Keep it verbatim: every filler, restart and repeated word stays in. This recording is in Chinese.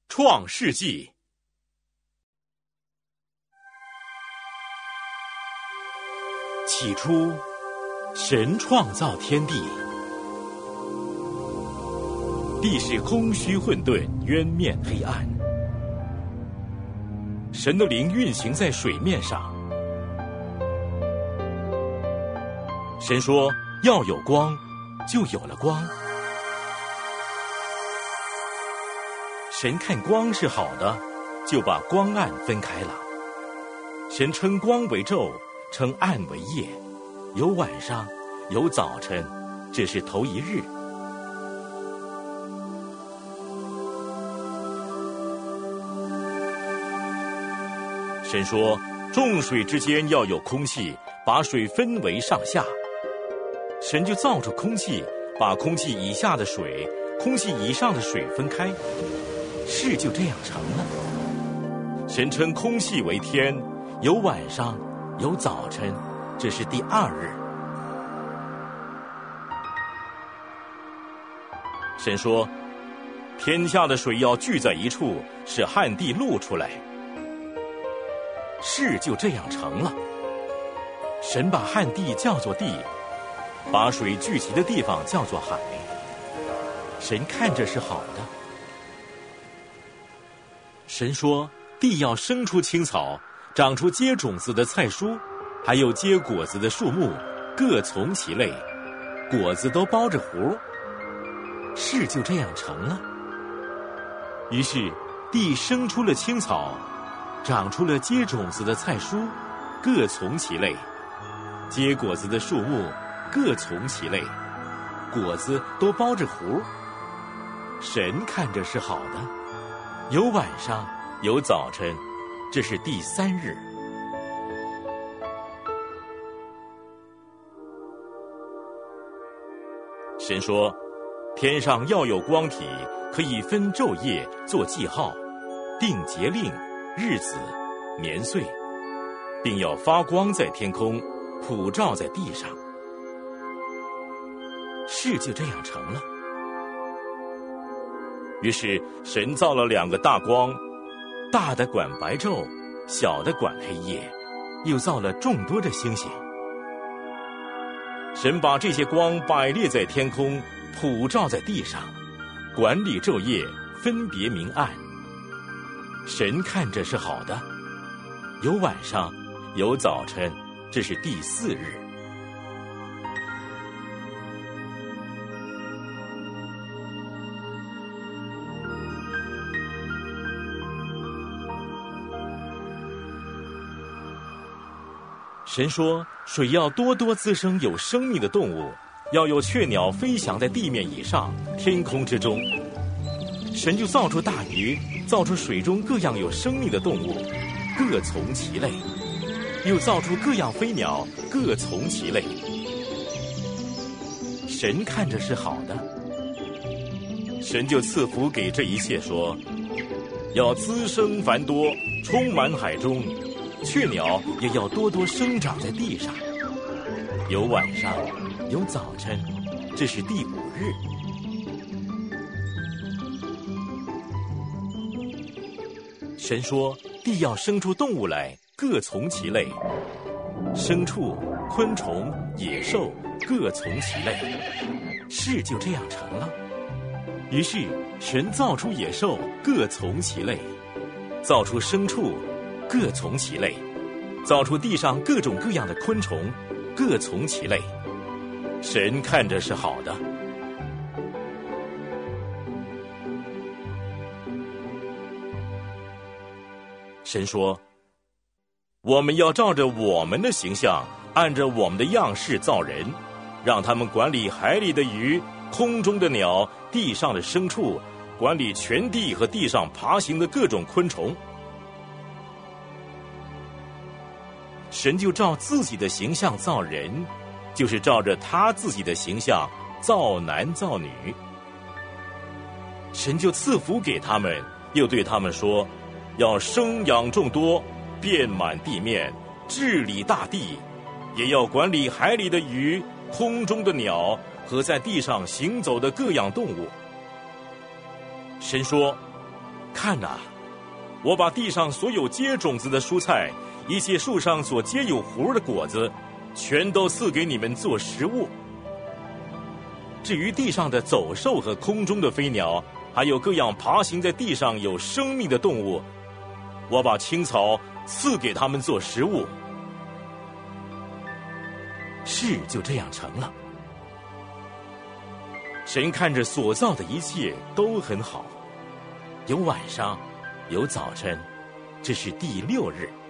创世纪。起初，神创造天地，地是空虚混沌，渊面黑暗。神的灵运行在水面上。神说要有光，就有了光。神看光是好的，就把光暗分开了。神称光为昼，称暗为夜，有晚上，有早晨，这是头一日。神说众水之间要有空气，把水分为上下。神就造出空气，把空气以下的水、空气以上的水分开，事就这样成了。神称空气为天，有晚上，有早晨，这是第二日。神说天下的水要聚在一处，使旱地露出来，事就这样成了。神把旱地叫做地，把水聚集的地方叫做海。神看着是好的。神说地要生出青草，长出结种子的菜蔬，还有结果子的树木，各从其类，果子都包着核，事就这样成了。于是地生出了青草，长出了结种子的菜蔬，各从其类，结果子的树木各从其类，果子都包着核。神看着是好的，有晚上，有早晨，这是第三日。神说天上要有光体，可以分昼夜，做记号，定节令、日子、年岁，并要发光在天空，普照在地上。事就这样成了。于是神造了两个大光，大的管白昼，小的管黑夜，又造了众多的星星。神把这些光摆列在天空，普照在地上，管理昼夜，分别明暗。神看着是好的，有晚上，有早晨，这是第四日。神说水要多多滋生有生命的动物，要有雀鸟飞翔在地面以上，天空之中。神就造出大鱼，造出水中各样有生命的动物，各从其类，又造出各样飞鸟，各从其类。神看着是好的。神就赐福给这一切，说要滋生繁多，充满海中，雀鸟也要多多生长在地上，有晚上，有早晨，这是第五日。神说地要生出动物来，各从其类，牲畜、昆虫、野兽各从其类，事就这样成了。于是神造出野兽，各从其类，造出牲畜，各从其类，造出地上各种各样的昆虫，各从其类。神看着是好的。神说我们要照着我们的形象，按着我们的样式造人，让他们管理海里的鱼，空中的鸟，地上的牲畜，管理全地和地上爬行的各种昆虫。神就照自己的形象造人，就是照着他自己的形象造男造女。神就赐福给他们，又对他们说要生养众多，遍满地面，治理大地，也要管理海里的鱼，空中的鸟和在地上行走的各样动物。神说看哪，我把地上所有结种子的蔬菜，一切树上所结有核的果子，全都赐给你们做食物。至于地上的走兽和空中的飞鸟，还有各样爬行在地上有生命的动物，我把青草赐给他们做食物。事就这样成了。神看着所造的一切都很好，有晚上，有早晨，这是第六日。